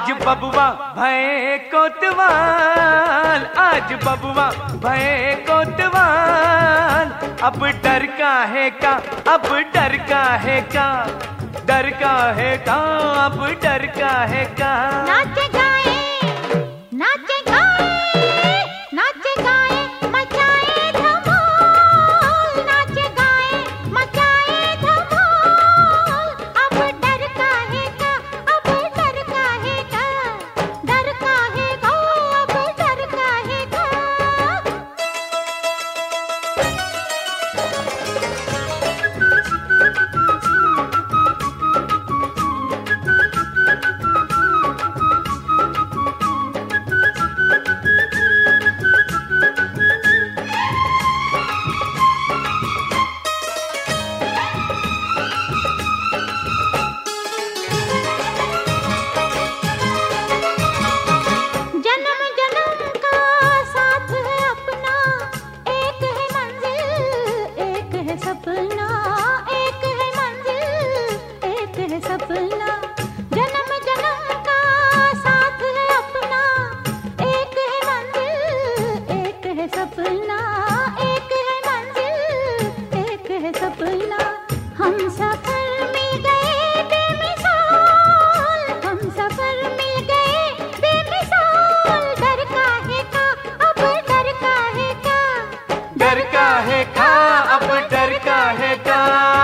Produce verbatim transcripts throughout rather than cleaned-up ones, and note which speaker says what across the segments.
Speaker 1: आज बबुआ भये कोतवाल, आज बबुआ भये कोतवाल। अब डर का है का, अब डर का है का, डर का है का, अब डर का है का।
Speaker 2: नाचे गाए, नाचे गाए, नाचे गाए, मचाए धमाल, नाचे गाए, मचाए धमाल। अब डर का है का, अब डर का है का, डर का है का, अब डर का है का। सपना जन्म जन्म का साथ है अपना, एक है मंजिल, एक है सपना, एक है मंजिल, एक है सपना। हम सफर मिल गए बेमिसाल, हम सफर मिल गए बेमिसाल। डर का है का, अब डर का है का,
Speaker 1: डर का है का, अब डर का है का।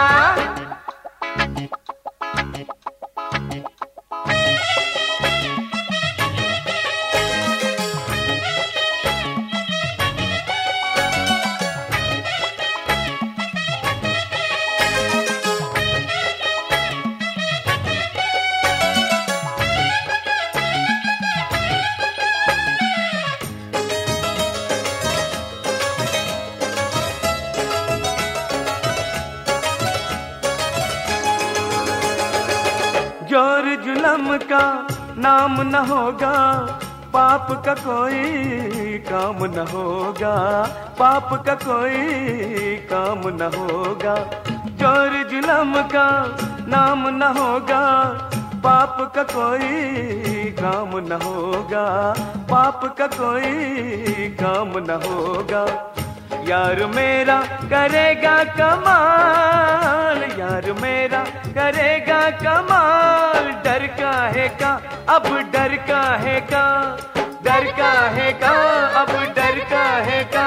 Speaker 1: जोर जुलम का नाम न होगा, पाप का कोई काम न होगा, पाप का कोई काम न होगा। जोर जुलम का नाम न होगा, पाप का कोई काम न होगा, पाप का कोई काम न होगा। यार मेरा करेगा कमाल, यार मेरा करेगा कमाल। डर का है का, अब डर का है का, डर का है का, अब डर का है का।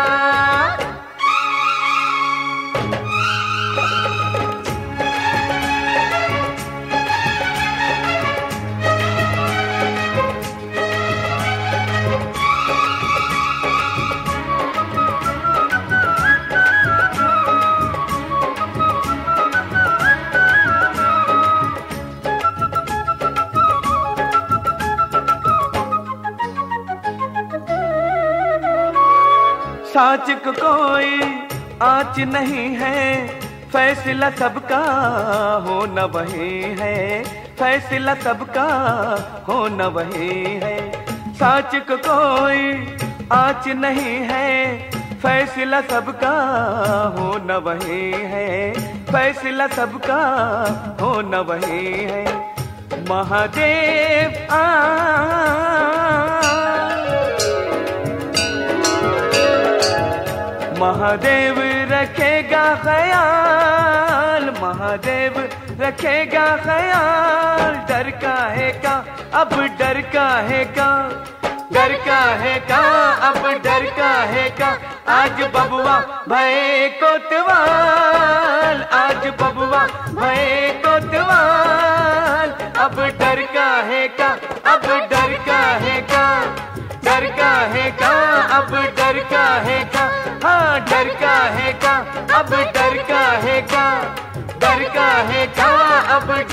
Speaker 1: साच को कोई आँच नहीं है, फैसला सबका होना वही है, फैसला सबका होना वही है। साच को कोई आँच नहीं है, फैसला सबका होना वही है, फैसला सबका होना वही है। महादेव आ महादेव रखेगा ख्याल, महादेव रखेगा ख्याल। डर का है का, अब डर का है का, डर का है का, अब डर का है का। आज बबुआ भये कोतवाल, आज बबुआ भये कोतवाल। अब डर का है का, अब डर का है का, डर का है का, अब डर का है का। हाँ डर का है का, अब डर का है का, डर का है का, अब